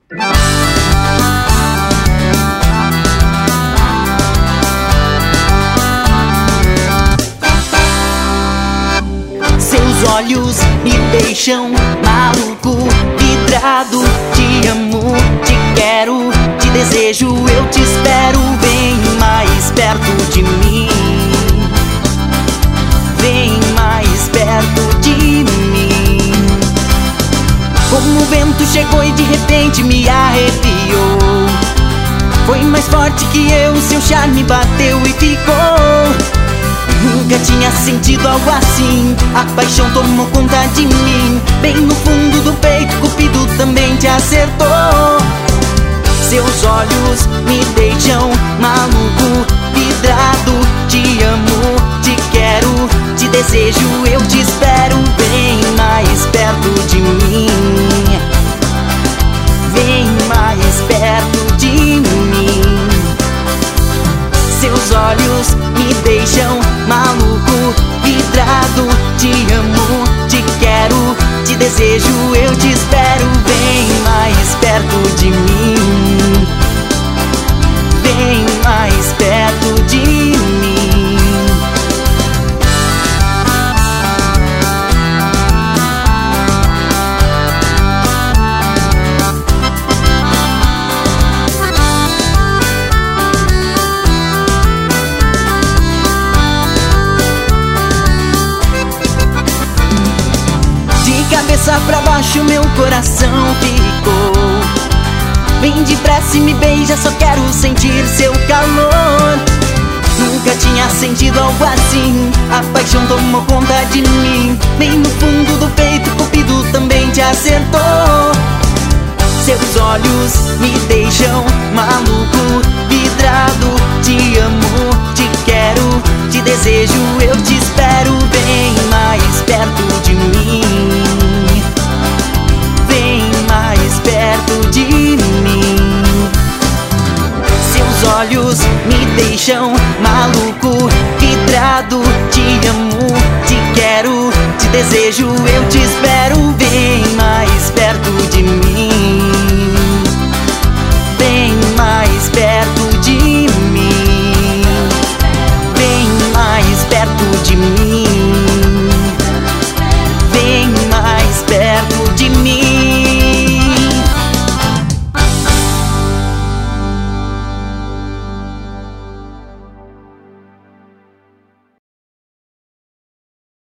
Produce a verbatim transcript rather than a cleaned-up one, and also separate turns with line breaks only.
Seus olhos me deixam maluco, vidrado. Te amo, te quero, te desejo, eu te espero. Vem mais perto de mim, vem mais perto de mim. Como o vento chegou e de repente me arrepiou. Foi mais forte que eu, seu charme bateu e ficou. Nunca tinha sentido algo assim, a paixão tomou conta de mim. Bem no fundo do peito, Cupido também te acertou. Seus olhos me deixam maluco, vidrado. Te amo, te quero, te desejo, eu te espero. Vem mais perto de mim, vem mais perto de mim. Seus olhos me deixam maluco, vidrado. Te amo, te quero, te desejo, eu te espero. Vem mais perto de mim, vem mais perto de mim. Cabeça pra baixo meu coração ficou. Vem depressa e me beija, só quero sentir seu calor. Nunca tinha sentido algo assim, a paixão tomou conta de mim. Bem no fundo do peito, Cupido também te acertou. Seus olhos me deixam maluco, vidrado. Te amo, te quero, te desejo, eu te espero. Vem mais perto de mim, vem mais perto de mim. Seus olhos me deixam maluco, vidrado. Te amo, te quero, te desejo, eu te